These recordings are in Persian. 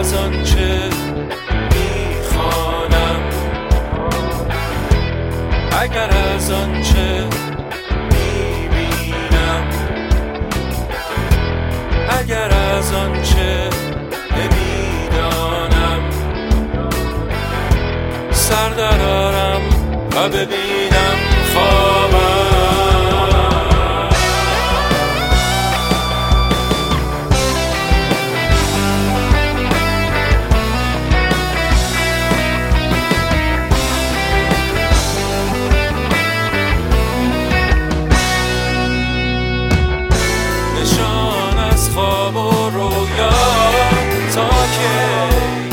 از آنچه میخوانم، اگر از آنچه میبینم، اگر از آنچه نمیدانم سر درارم و ببینم خوابم. نشان از خواب و رویا تا کی،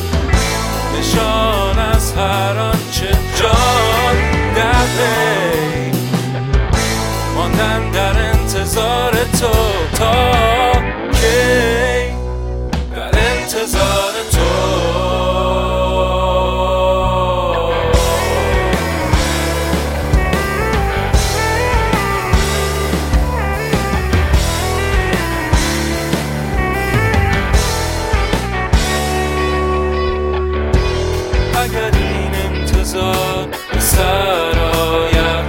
نشان از هر آنچه جان در پی، ماندن در انتظار تو تا کی، در انتظار تو. اگر این انتظار به سر آید،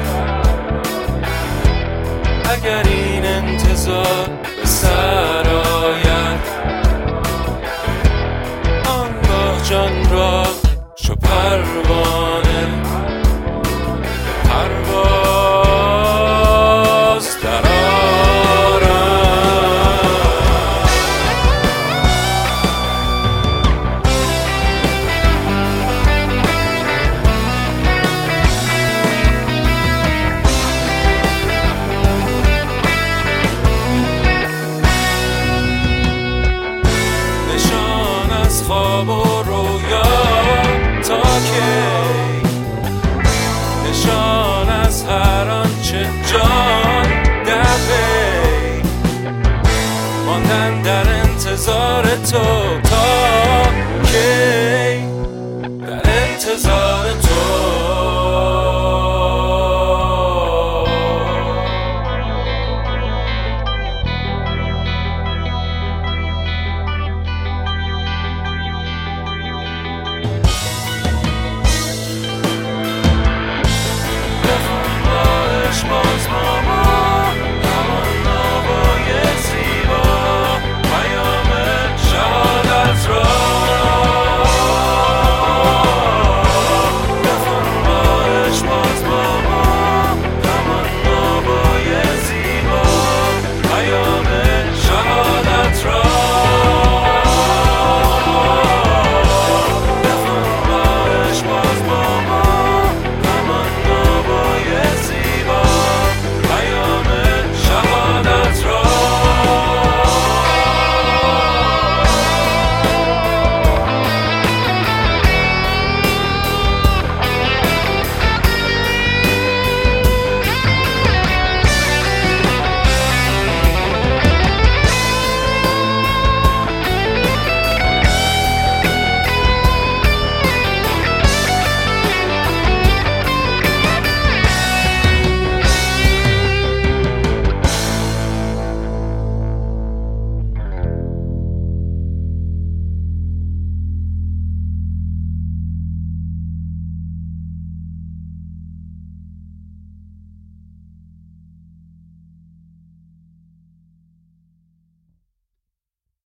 اگر این انتظار به سر آید، آنگاه جان را چو پروانه پرواز درآرم. خواب و رویا تا کی، نشان از هر آنچه جان در پی، ماندن در انتظار تو تا کی.